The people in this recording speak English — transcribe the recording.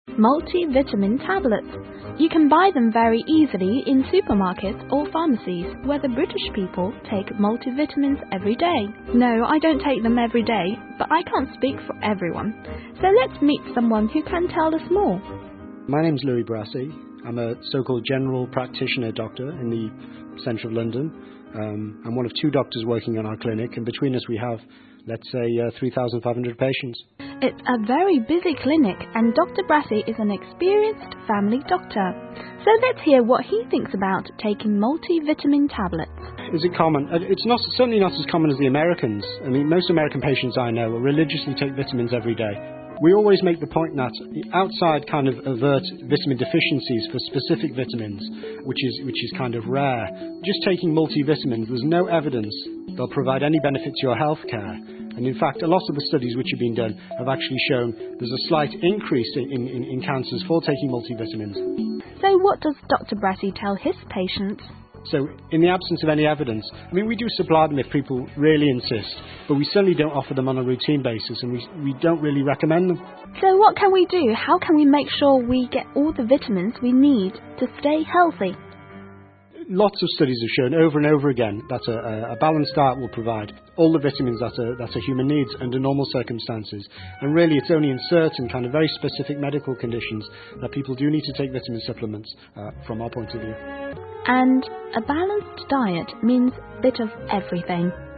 Multivitamin tablets. You can buy them very easily in supermarkets or pharmacies, where the British people take multivitamins every day. No, I don't take them every day, but I can't speak for everyone. So let's meet someone who can tell us more. My name's Louis Brassey. I'm a so-called general practitioner doctor in the centre of London. I'm one of two doctors working on our clinic, and between us we have, let's say, 3,500 patients. It's a very busy clinic, and Dr. Brassey is an experienced family doctor. So let's hear what he thinks about taking multivitamin tablets. Is it common? It's certainly not as common as the Americans. I mean, most American patients I know religiously take vitamins every day. We always make the point that outside kind of overt vitamin deficiencies for specific vitamins, which is kind of rare, just taking multivitamins, there's no evidence they'll provide any benefit to your health care. And in fact, a lot of the studies which have been done have actually shown there's a slight increase in cancers for taking multivitamins. So what does Dr. Brassey tell his patients? So in the absence of any evidence, I mean, we do supply them if people really insist, but we certainly don't offer them on a routine basis, and we don't really recommend them. So what can we do? How can we make sure we get all the vitamins we need to stay healthy? Lots of studies have shown over and over again that a balanced diet will provide all the vitamins that a human needs under normal circumstances. And really, it's only in certain kind of very specific medical conditions that people do need to take vitamin supplements from our point of view. And a balanced diet means a bit of everything.